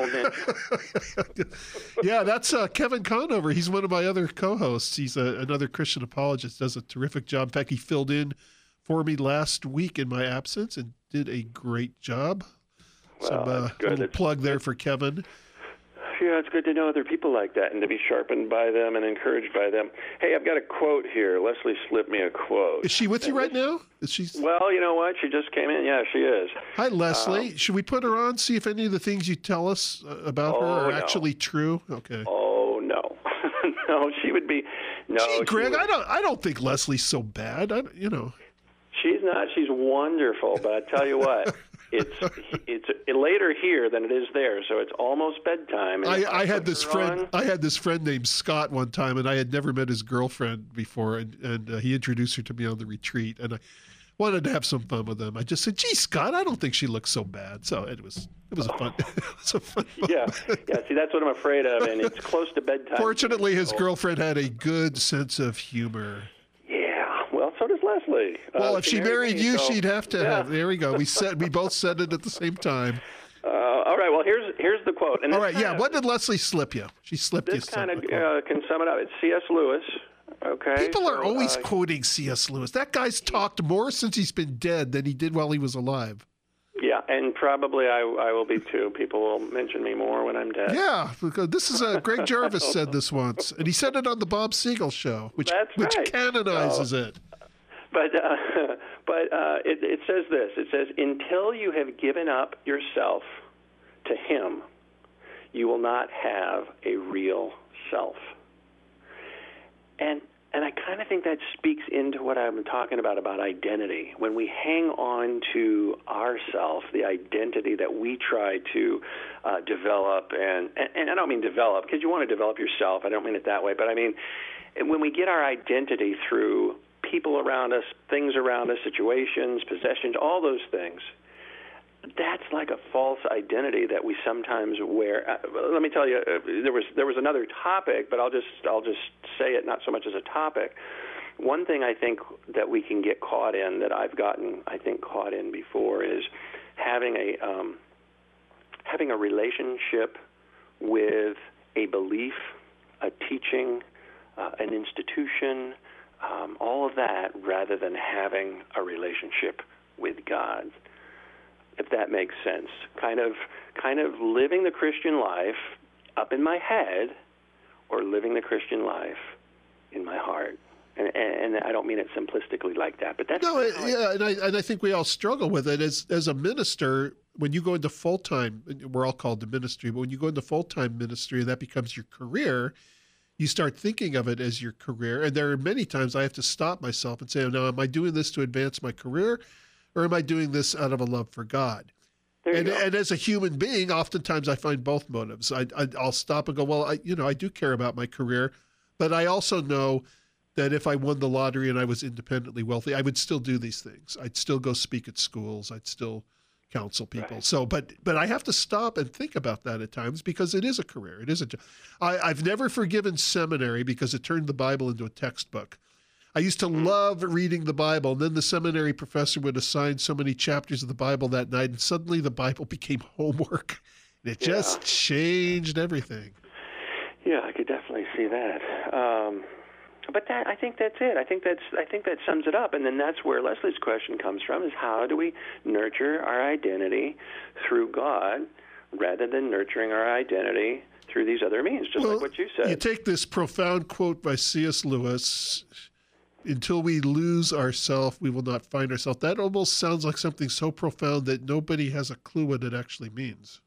ninja. Yeah, that's uh, Kevin Conover. He's one of my other co-hosts. He's a, another Christian apologist, does a terrific job. In fact, he filled in for me last week in my absence and did a great job. Well, Some uh, good. little It's plug there good. for Kevin. Yeah, it's good to know other people like that and to be sharpened by them and encouraged by them. Hey, I've got a quote here. Leslie slipped me a quote. Is she with you right now? Is she? Well, you know what? She just came in. Yeah, she is. Hi, Leslie. Um, Should we put her on, see if any of the things you tell us uh, about her Oh, are no. actually true? Okay. Oh, no. No, she would be. No, Gee, she Greg, would- I don't. I don't think Leslie's so bad. I, you know. She's not. She's wonderful, but I tell you what, it's it's later here than it is there, so it's almost bedtime. and if I, I had put this her friend. on- I had this friend named Scott one time, and I had never met his girlfriend before, and and uh, he introduced her to me on the retreat, and I wanted to have some fun with him. I just said, "Gee, Scott, I don't think she looks so bad." So it was it was a fun. it was a fun. Yeah, moment. yeah. See, that's what I'm afraid of, and it's close to bedtime. Fortunately, his Oh, girlfriend had a good sense of humor. Yeah. Well, so does Leslie. Well, Uh, if she married me, you, so- she'd have to yeah. have. There we go. We said we both said it at the same time. Uh, all right. Well, here's here's the quote. And All this right. Yeah. kinda- What did Leslie slip you? She slipped you This kind of something. uh, can sum it up. It's C S. Lewis. Okay. People are so, always uh, quoting C S. Lewis. That guy's talked more since he's been dead than he did while he was alive. Yeah, and probably I, I will be too. People will mention me more when I'm dead. Yeah, because this is a Greg Jarvis said this once, and he said it on the Bob Siegel show, which That's which right. canonizes it. But uh, but uh, it, it says this. It says, until you have given up yourself to Him, you will not have a real self. And and I kind of think that speaks into what I've been talking about, about identity. When we hang on to ourself, the identity that we try to uh, develop, and, and, and I don't mean develop, because you want to develop yourself. I don't mean it that way. But I mean, when we get our identity through people around us, things around us, situations, possessions, all those things, that's like a false identity that we sometimes wear. Uh, let me tell you, uh, there was there was another topic, but I'll just I'll just say it not so much as a topic. One thing I think that we can get caught in, that I've gotten I think caught in before, is having a um, having a relationship with a belief, a teaching, uh, an institution, um, all of that, rather than having a relationship with God. If that makes sense, kind of, kind of living the Christian life up in my head, or living the Christian life in my heart. And, and, and I don't mean it simplistically like that, but that's No, it, how I- yeah, and I and I think we all struggle with it as as a minister. When you go into full time, we're all called to ministry, but when you go into full time ministry, that becomes your career. You start thinking of it as your career, and there are many times I have to stop myself and say, "Oh, now, am I doing this to advance my career, or am I doing this out of a love for God?" There you And, go. and as a human being, oftentimes I find both motives. I, I, I'll stop and go, well, I, you know, I do care about my career, but I also know that if I won the lottery and I was independently wealthy, I would still do these things. I'd still go speak at schools. I'd still counsel people. Right. So, but but I have to stop and think about that at times because it is a career. It is a job. I, I've never forgiven seminary because it turned the Bible into a textbook. I used to love reading the Bible, and then the seminary professor would assign so many chapters of the Bible that night, and suddenly the Bible became homework. And it Yeah. just changed everything. Yeah, I could definitely see that. Um, but that, I think that's it. I think that's I think that sums it up. And then that's where Leslie's question comes from: is how do we nurture our identity through God rather than nurturing our identity through these other means, just Well, like what you said. You take this profound quote by C S Lewis, until we lose ourself, we will not find ourselves. That almost sounds like something so profound that nobody has a clue what it actually means.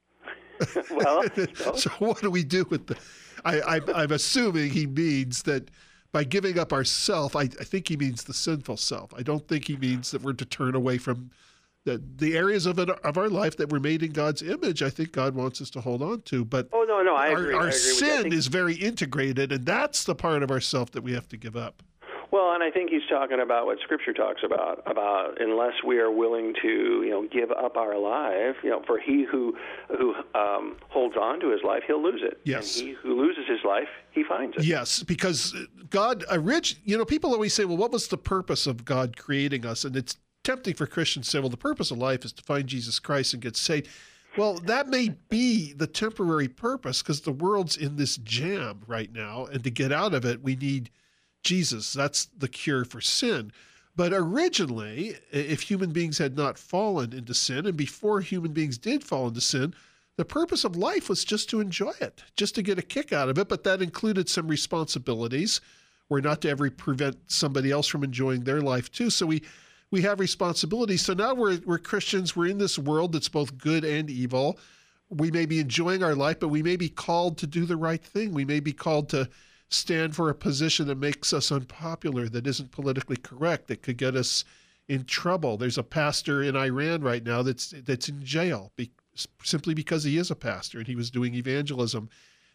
Well, so, so what do we do with the... I, I, I'm assuming he means that by giving up our self, I, I think he means the sinful self. I don't think he means that we're to turn away from the, the areas of it, of our life that were made in God's image. I think God wants us to hold on to. But oh, no, no, I our, agree. our I agree with you. I sin think- is very integrated, and that's the part of ourself that we have to give up. Well, and I think he's talking about what Scripture talks about, about unless we are willing to, you know, give up our life, you know, for he who who um, holds on to his life, he'll lose it. Yes. And he who loses his life, he finds it. Yes, because God, orig- you know, people always say, well, what was the purpose of God creating us? And it's tempting for Christians to say, well, the purpose of life is to find Jesus Christ and get saved. Well, that may be the temporary purpose because the world's in this jam right now. And to get out of it, we need Jesus. That's the cure for sin. But originally, if human beings had not fallen into sin, and before human beings did fall into sin, the purpose of life was just to enjoy it, just to get a kick out of it. But that included some responsibilities. We're not to ever prevent somebody else from enjoying their life too. So we we have responsibilities. So now we're we're Christians. We're in this world that's both good and evil. We may be enjoying our life, but we may be called to do the right thing. We may be called to stand for a position that makes us unpopular, that isn't politically correct, that could get us in trouble. There's a pastor in Iran right now that's that's in jail be, simply because he is a pastor and he was doing evangelism.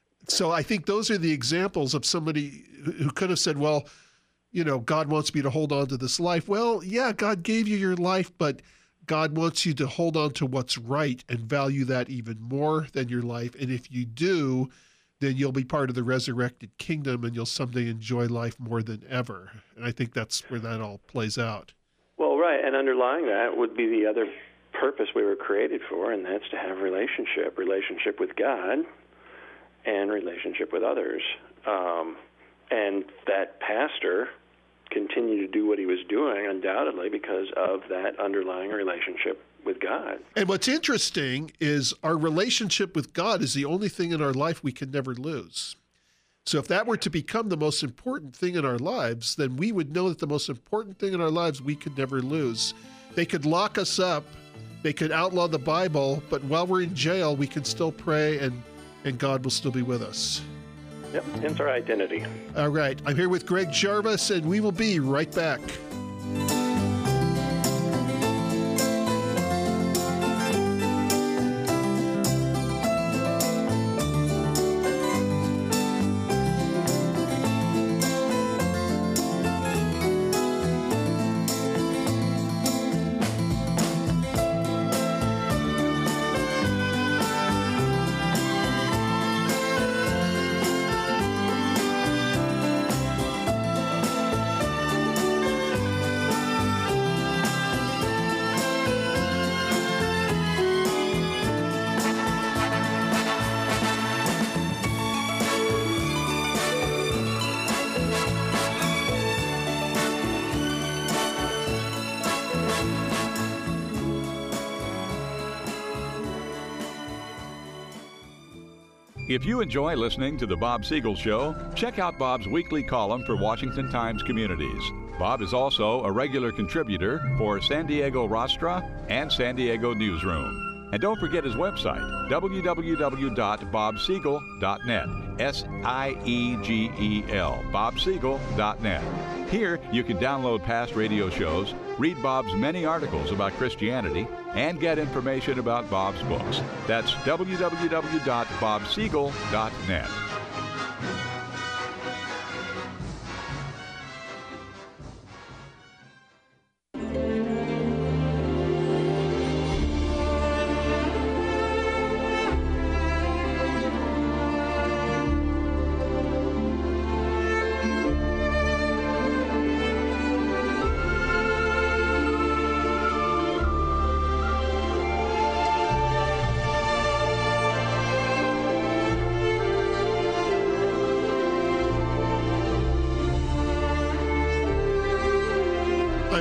So I think those are the examples of somebody who could have said, well, you know, God wants me to hold on to this life. Well, yeah, God gave you your life, but God wants you to hold on to what's right and value that even more than your life. And if you do, then you'll be part of the resurrected kingdom and you'll someday enjoy life more than ever. And I think that's where that all plays out. Well, right, and underlying that would be the other purpose we were created for, and that's to have relationship, relationship with God and relationship with others. Um, and that pastor continued to do what he was doing, undoubtedly, because of that underlying relationship with God. And what's interesting is our relationship with God is the only thing in our life we can never lose. So if that were to become the most important thing in our lives, then we would know that the most important thing in our lives we could never lose. They could lock us up, they could outlaw the Bible, but while we're in jail, we can still pray and, and God will still be with us. Yep, hence our identity. All right, I'm here with Greg Jarvis, and we will be right back. If you enjoy listening to The Bob Siegel Show, check out Bob's weekly column for Washington Times Communities. Bob is also a regular contributor for San Diego Rostra and San Diego Newsroom. And don't forget his website, w w w dot bob siegel dot net, S I E G E L, bob siegel dot net. Here, you can download past radio shows, read Bob's many articles about Christianity, and get information about Bob's books. That's w w w dot bob siegel dot net.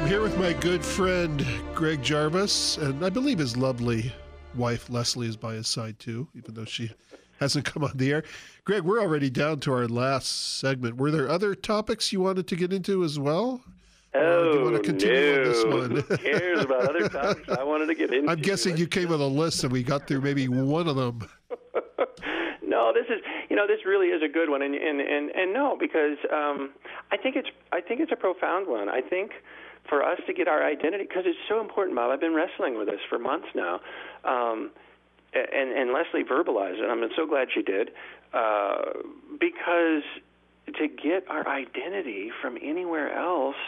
I'm here with my good friend, Greg Jarvis, and I believe his lovely wife, Leslie, is by his side, too, even though she hasn't come on the air. Greg, we're already down to our last segment. Were there other topics you wanted to get into as well? Oh, do you want to continue no. on this one? Who cares about other topics I wanted to get into? I'm guessing you came with a list and we got through maybe one of them. No, this is, you know, this really is a good one, and and and, and no, because um, I think it's I think it's a profound one. I think for us to get our identity, because it's so important, Bob. I've been wrestling with this for months now, um, and and Leslie verbalized it. I'm so glad she did, uh, because to get our identity from anywhere else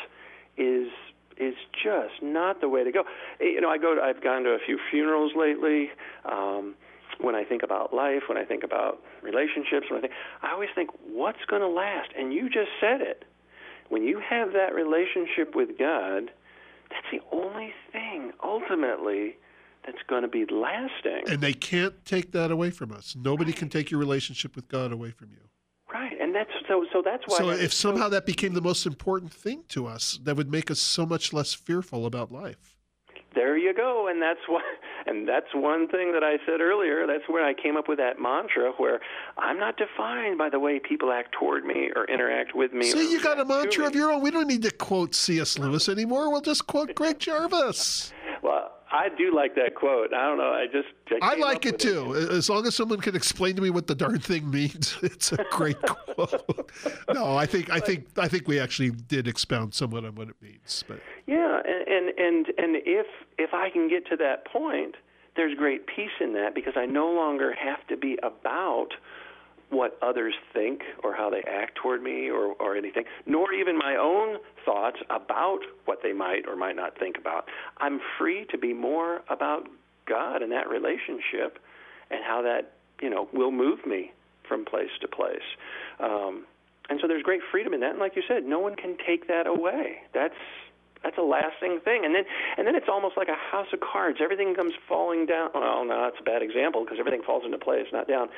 is is just not the way to go. You know, I go to, I've gone to a few funerals lately. Um, when I think about life, when I think about relationships, when I think, I always think, what's going to last? And you just said it. When you have that relationship with God, that's the only thing ultimately that's going to be lasting. And they can't take that away from us. Nobody right. can take your relationship with God away from you. Right, and that's so. So that's why. So if somehow that became the most important thing to us, that would make us so much less fearful about life. There you go, and that's why, and that's one thing that I said earlier. That's where I came up with that mantra, where I'm not defined by the way people act toward me or interact with me. See, you got a mantra of your own. We don't need to quote C S Lewis anymore. We'll just quote Greg Jarvis. Well, I do like that quote. I don't know. I just I, I like it too. It. As long as someone can explain to me what the darn thing means, it's a great quote. No, I think I think I think we actually did expound somewhat on what it means. But yeah, and and and, and if if I can get to that point, there's great peace in that, because I no longer have to be about what others think or how they act toward me or, or anything, nor even my own thoughts about what they might or might not think about. I'm free to be more about God and that relationship and how that, you know, will move me from place to place. Um, and so there's great freedom in that. And like you said, no one can take that away. That's That's a lasting thing, and then and then it's almost like a house of cards. Everything comes falling down. Well, no, that's a bad example, because everything falls into place, not down.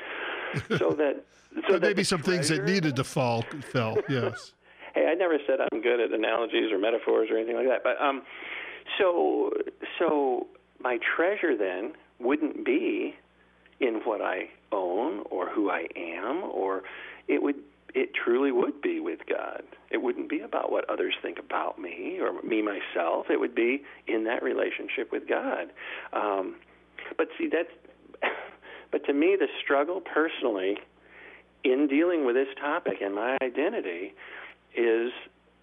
So that so but that maybe the some treasure, things that needed to fall fell. Yes. Hey, I never said I'm good at analogies or metaphors or anything like that. But um, so so my treasure then wouldn't be in what I own or who I am, or it would. It truly would be with God. It wouldn't be about what others think about me or me myself. It would be in that relationship with God. Um, but see, that's. But to me, the struggle personally in dealing with this topic and my identity is,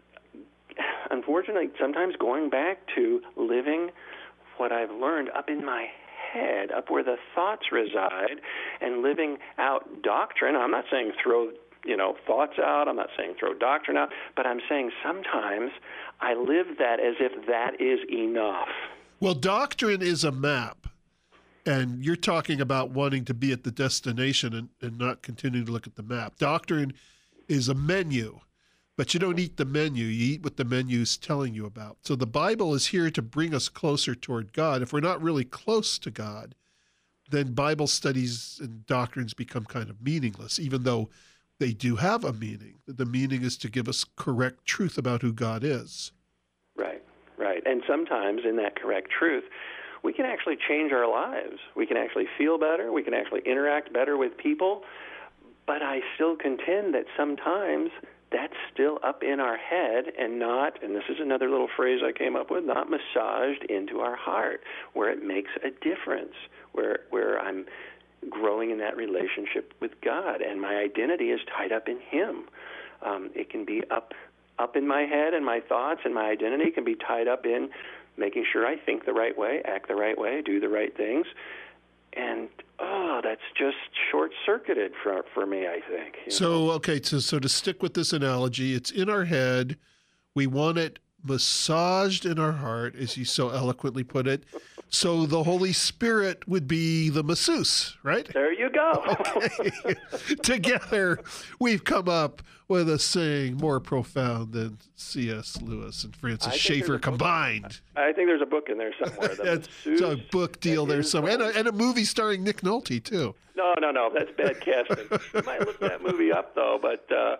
unfortunately, sometimes going back to living what I've learned up in my head, up where the thoughts reside, and living out doctrine. I'm not saying throw you know, thoughts out. I'm not saying throw doctrine out, but I'm saying sometimes I live that as if that is enough. Well, doctrine is a map, and you're talking about wanting to be at the destination and, and not continuing to look at the map. Doctrine is a menu, but you don't eat the menu. You eat what the menu's telling you about. So the Bible is here to bring us closer toward God. If we're not really close to God, then Bible studies and doctrines become kind of meaningless, even though they do have a meaning. The meaning is to give us correct truth about who God is. Right, right. And sometimes in that correct truth, we can actually change our lives. We can actually feel better. We can actually interact better with people. But I still contend that sometimes that's still up in our head and not, and this is another little phrase I came up with, not massaged into our heart, where it makes a difference, where where I'm growing in that relationship with God, and my identity is tied up in Him. Um, it can be up up in my head, and my thoughts and my identity can be tied up in making sure I think the right way, act the right way, do the right things. And, oh, that's just short-circuited for, for me, I think. So, know? okay, so, so to stick with this analogy, it's in our head. We want it massaged in our heart, as you so eloquently put it. So the Holy Spirit would be the masseuse, right? There you go. Okay. Together, we've come up with a saying more profound than C S Lewis and Francis Schaeffer combined. I think there's a book in there somewhere. The It's a book deal there somewhere. And a, and a movie starring Nick Nolte, too. No, no, no. That's bad casting. You might look that movie up, though. But, uh,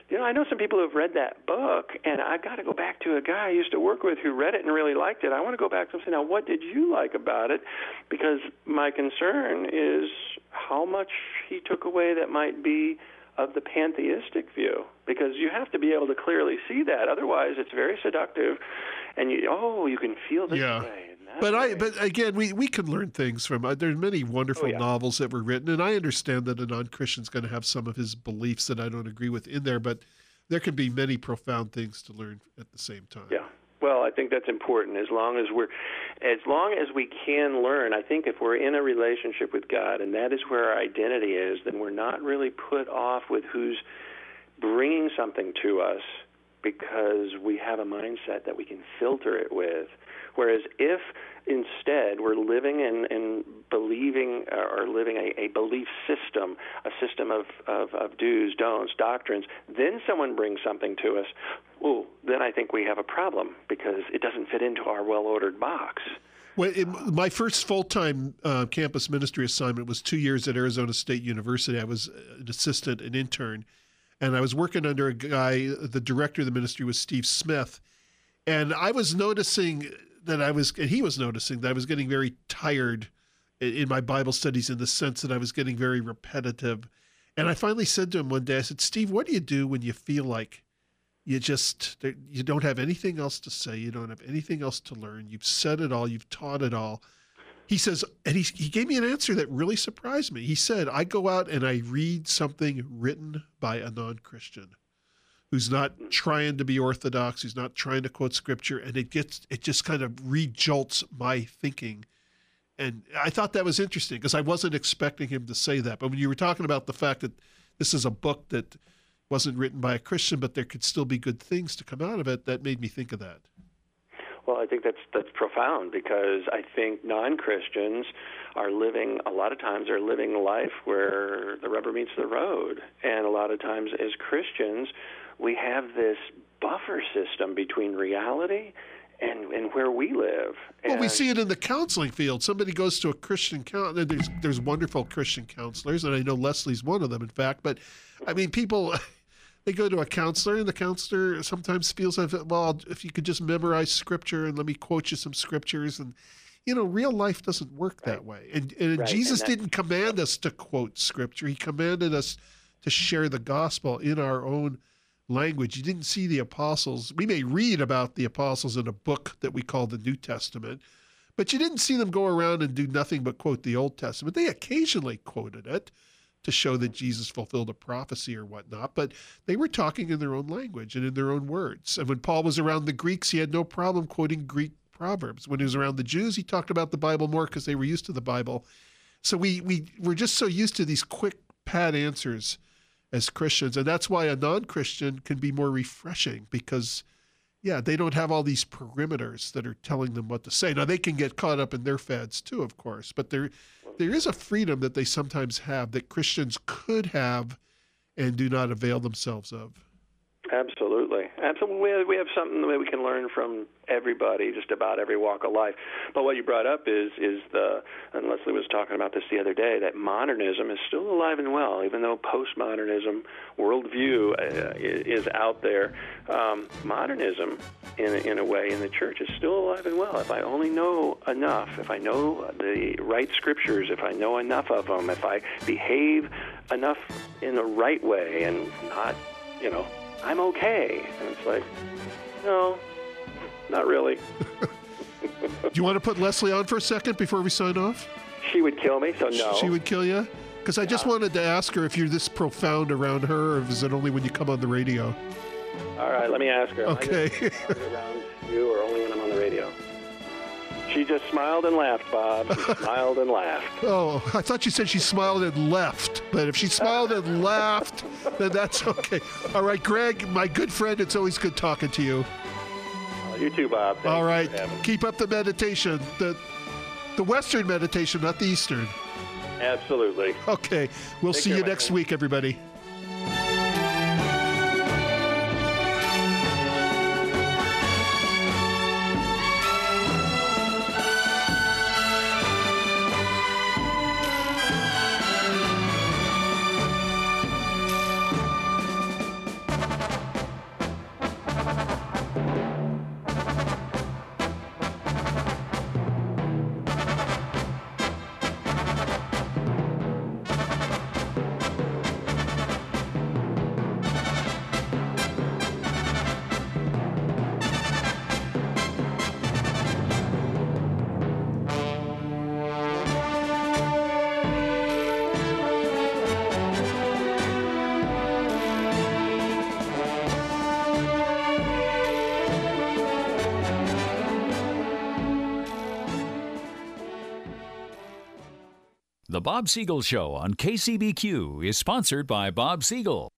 you know, I know some people who have read that book, and I got to go back to a guy I used to work with who read it and really liked it. I want to go back to him and say, now, what did you like about it? Because my concern is how much he took away that might be of the pantheistic view, because you have to be able to clearly see that. Otherwise, it's very seductive, and you, oh, you can feel this yeah. way. But I, but again, we, we can learn things from. Uh, there's many wonderful oh, yeah. novels that were written, and I understand that a non-Christian's going to have some of his beliefs that I don't agree with in there. But there can be many profound things to learn at the same time. Yeah. Well, I think that's important. As long as we're, as long as we can learn, I think if we're in a relationship with God, and that is where our identity is, then we're not really put off with who's bringing something to us, because we have a mindset that we can filter it with. Whereas if instead we're living and, and believing or living a, a belief system, a system of, of, of do's, don'ts, doctrines, then someone brings something to us, ooh, then I think we have a problem, because it doesn't fit into our well-ordered box. Well, it, my first full-time uh, campus ministry assignment was two years at Arizona State University. I was an assistant, an intern, and I was working under a guy, the director of the ministry was Steve Smith, and I was noticing that I was, and he was noticing that I was getting very tired in, in my Bible studies, in the sense that I was getting very repetitive. And I finally said to him one day, I said, Steve, what do you do when you feel like you just, you don't have anything else to say, you don't have anything else to learn, you've said it all, you've taught it all? He says, and he, he gave me an answer that really surprised me. He said, I go out and I read something written by a non-Christian who's not trying to be orthodox, who's not trying to quote scripture, and it gets it just kind of re-jolts my thinking. And I thought that was interesting, because I wasn't expecting him to say that. But when you were talking about the fact that this is a book that wasn't written by a Christian, but there could still be good things to come out of it, that made me think of that. Well, I think that's that's profound, because I think non-Christians are living, a lot of times are living life where the rubber meets the road. And a lot of times as Christians, we have this buffer system between reality and, and where we live. And well, we see it in the counseling field. Somebody goes to a Christian counselor. There's, there's wonderful Christian counselors, and I know Leslie's one of them, in fact. But, I mean, people, they go to a counselor, and the counselor sometimes feels like, well, if you could just memorize scripture and let me quote you some scriptures. And, you know, real life doesn't work right. that way. And, and right. Jesus and didn't command us to quote scripture. He commanded us to share the gospel in our own language. You didn't see the apostles. We may read about the apostles in a book that we call the New Testament, but you didn't see them go around and do nothing but quote the Old Testament. They occasionally quoted it to show that Jesus fulfilled a prophecy or whatnot, but they were talking in their own language and in their own words. And when Paul was around the Greeks, he had no problem quoting Greek proverbs. When he was around the Jews, he talked about the Bible more because they were used to the Bible. So we, we, we're just so used to these quick, pat answers as Christians. And that's why a non-Christian can be more refreshing, because, yeah, they don't have all these perimeters that are telling them what to say. Now, they can get caught up in their fads too, of course, but there, there is a freedom that they sometimes have that Christians could have and do not avail themselves of. Absolutely. Absolutely. We have something that we can learn from everybody, just about every walk of life. But what you brought up is, is the, and Leslie was talking about this the other day, that modernism is still alive and well, even though postmodernism worldview uh, is out there. Um, modernism, in a, in a way, in the church is still alive and well. If I only know enough, if I know the right scriptures, if I know enough of them, if I behave enough in the right way and not, you know, I'm okay. And it's like, no, not really. Do you want to put Leslie on for a second before we sign off? She would kill me, so no. She would kill you? Because I just yeah. wanted to ask her if you're this profound around her, or is it only when you come on the radio? All right, let me ask her. Okay. Am I just around you, or only when I'm on the radio? She just smiled and laughed, Bob. She smiled and laughed. Oh, I thought you said she smiled and left. But if she smiled and laughed, then that's okay. All right, Greg, my good friend, it's always good talking to you. Uh, you too, Bob. Thanks. All right, keep up the meditation. The, the Western meditation, not the Eastern. Absolutely. Okay, we'll Take see care, you next friend. week, everybody. The Bob Siegel Show on K C B Q is sponsored by Bob Siegel.